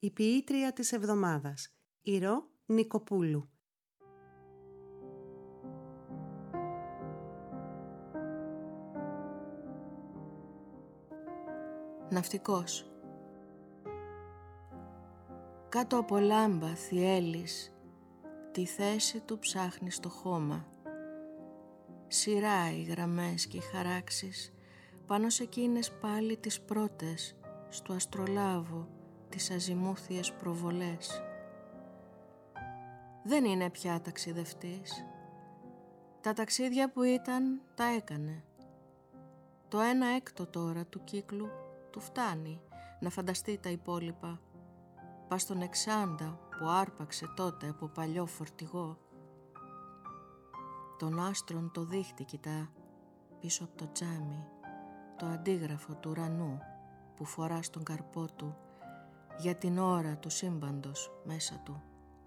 Η ποιήτρια της εβδομάδας, η Ρο Νικοπούλου. Ναυτικός. Κάτω από λάμπα θυέλης, τη θέση του ψάχνει στο χώμα. Σειρά οι γραμμές και οι χαράξεις, πάνω σε εκείνες πάλι τις πρώτες, στο αστρολάβο, τις αζημούθιες προβολές. Δεν είναι πια ταξιδευτής. Τα ταξίδια που ήταν, τα έκανε. Το 1/6 τώρα του κύκλου του φτάνει να φανταστεί τα υπόλοιπα. Πας στον 60 που άρπαξε τότε από παλιό φορτηγό. Τον άστρον το δίχτυ κοιτά πίσω από το τζάμι, το αντίγραφο του ουρανού που φορά στον καρπό του για την ώρα του σύμπαντος μέσα του.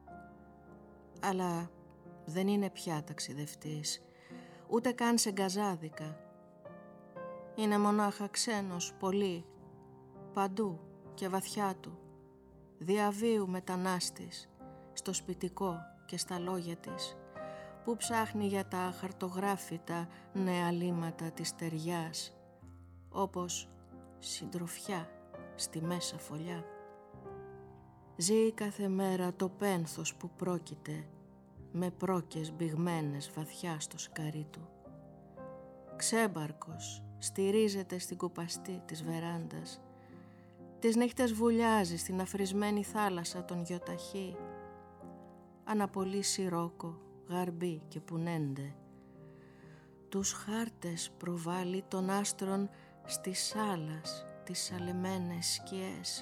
Αλλά δεν είναι πια ταξιδευτής, ούτε καν σε γκαζάδικα. Είναι μονάχα ξένος πολύ, παντού και βαθιά του, διαβίου μετανάστης, στο σπιτικό και στα λόγια της, που ψάχνει για τα χαρτογράφητα νέα λύματα της ταιριάς, όπως συντροφιά στη μέσα φωλιά. Ζει κάθε μέρα το πένθος που πρόκειται, με πρόκες μπηγμένες βαθιά στο σκαρί του. Ξέμπαρκος στηρίζεται στην κουπαστή της βεράντας, τις νύχτες βουλιάζει στην αφρισμένη θάλασσα των γιοταχή, αναπολύει σιρόκο, γαρμπή και πουνέντε. Τους χάρτες προβάλλει των άστρων στις σάλας τις σαλεμένες σκιές.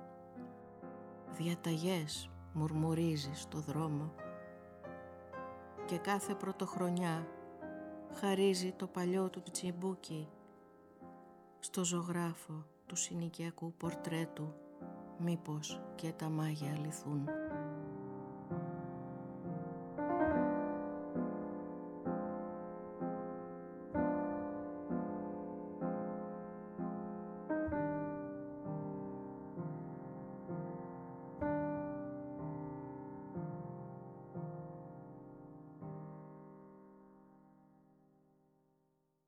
Διαταγές μουρμουρίζει στο δρόμο και κάθε πρωτοχρονιά χαρίζει το παλιό του τσιμπούκι στο ζωγράφο του συνοικιακού πορτρέτου, μήπως και τα μάγια αληθούν.